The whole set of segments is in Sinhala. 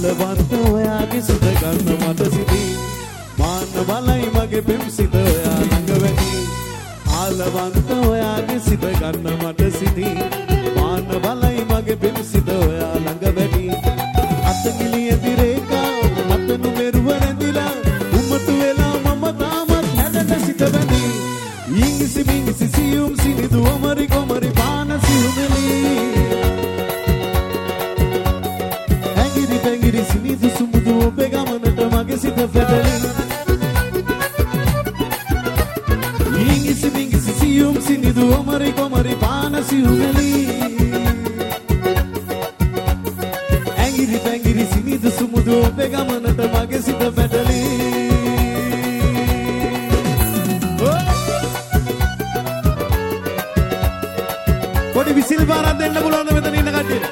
ආලවන්ත ඔයාගේ සිත ගන්න මට සිතී මාන බලයි මගේ පෙම් සිත ඔයා ළඟ වැඩි ආලවන්ත ඔයාගේ සිත ගන්න මට සිතී මාන බලයි මගේ පෙම් සිත ඔයා ළඟ වැඩි අතකිලිය දිරේකා මතනු මෙරුව රැඳිලා උමතු වෙලා මම තාමත් නැදට සිත බැඳි ඉංගිසි මිංගිසි සියුම් සිනිදු ඔමරි කොමරි පාන සියුමෙලි ඇඟිරි පැඟිරි සිනිදු සුමුදු ඔබේ ගමනට මගේ සිත පැටලි ඉංගිසි මිංගිසි සියුම් සිනිදු ඔමරි කොමරි පාන සියුමෙලි ඇඟිරි පැඟිරි සිනිදු සුමුදු ඔබේ ගමනට මගේ සිත පැටලි පොඩි විසිල් පාරක් දෙන්න පුළුවන්ද මෙතන ඉන්න කට්ටියට?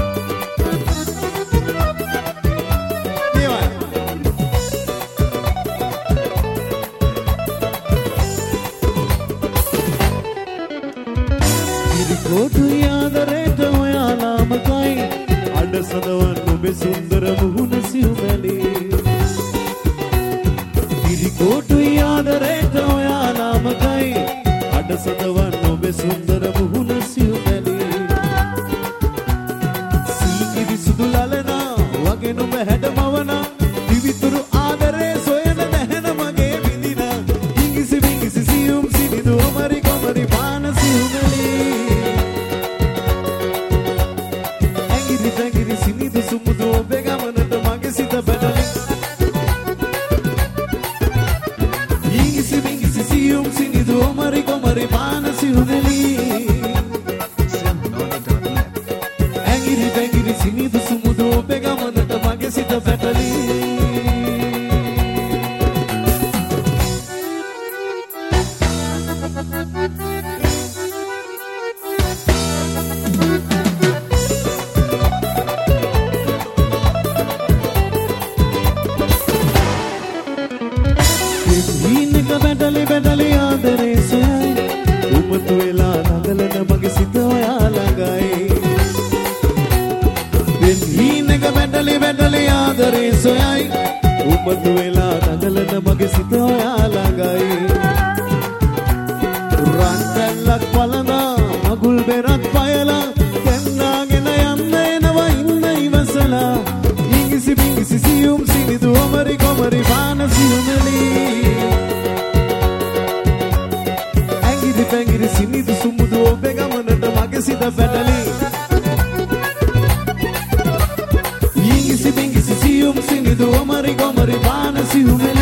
දේවල්. ඉරි කොටු යාදරේට ඔයා නාමකයි අඩ සදවන් ඔබේ සුන්දර මුහුණ සිව්මැලි ඉරි කොටු යාදරේට ඔයා නාමකයි අඩ සදවන් ඔබේ සුන්දර මුහුණ සිව්මැලි සීගිරි සුදු ලලනා වගේ නුඹ හැඩමවනා දිවිතුරු ආදරේ සොයන දැහැන මගේ විඳිනා ඉංගිසි මිංගිසි සියුම් සිනිදු ඔමරි කොමරි පාන සිව්මැලි ඇඟිරි පැඟිරි සිනිදු සුමුදු ඔබේ ගමනට මගේ සිත පැටලි ඉංගිසි මිංගිසි සියුම් සිනිදු ඔමරි කොමරි පාන සිව්මැලි ඇඟිරි පැඟිරි සිනිදු සුමුදු ඔබේ ගමනට මගේ සිත පැටලි හිනක පැටලි පැටලි ආදරේ සොයයි උමතු වෙලා නඟලන මගේ සිත ඔයා ළඟයි හිනක පැටලි පැටලි ආදරේ සොයයි උමතු වෙලා නඟලන මගේ සිත ඔයා ළඟයි රන්තැල්ලක් පලඳා මගුල් බෙරක් පයලා කැන්නාගෙන යන්න එනවා ඉන්න ඉවසලා ඉංගිසි මිංගිසි සියුම් සිනිදු ඔමරි කොමරි පාන සිව්මැලි ඇඟිරි පැඟිරි සිනිදු සුමුදු ඔබේ ගමනට මගේ සිත පැටලි ඉංගිසි මිංගිසි සියුම් සිනිදු ඔමරි කොමරි පාන සිව්මැලි